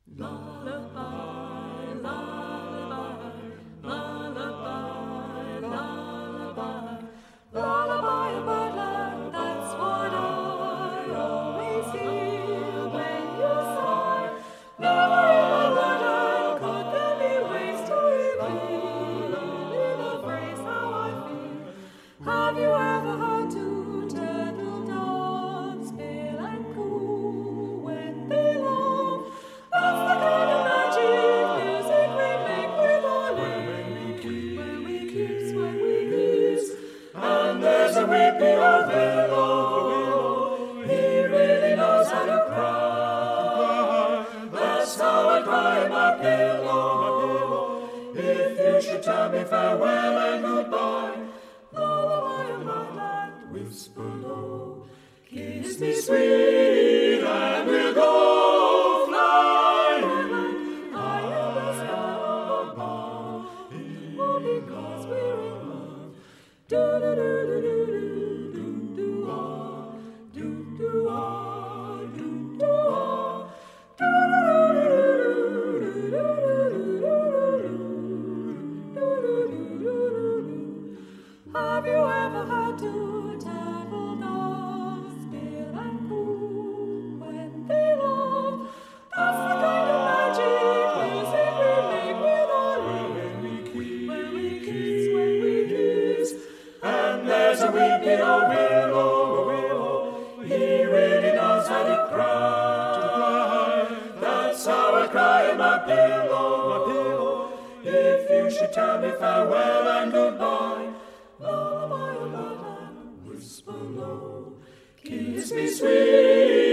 Lullaby, lullaby, lullaby, lullaby, lullaby of birdland, that's what I always hear when you sigh. Never in my birdland could there be ways to reveal in a phrase how I feel. Have you ever heard two turtle doves bill and coo when they love? That's the kind of magic music we make with our lips when we kiss. And there's a weepy old willow, he really knows how to cry. That's how I cry in my pillow. If you should tell me farewell and goodbye, lullaby of my land, whisper low. Kiss me sweet and we'll go fly high in the sky above. Oh, because we're in love. Do do do do do do do ah, do do ah, do do ah, do do do do do do do. Have you ever had two turtle doves bill and coo when they love? That's the kind of magic music we make with our lips when we kiss. And there's a weepy old willow, he really knows how to cry. That's how I cry in my pillow. If you should tell me farewell and goodbye, lullaby of my land, whisper low. Kiss me sweet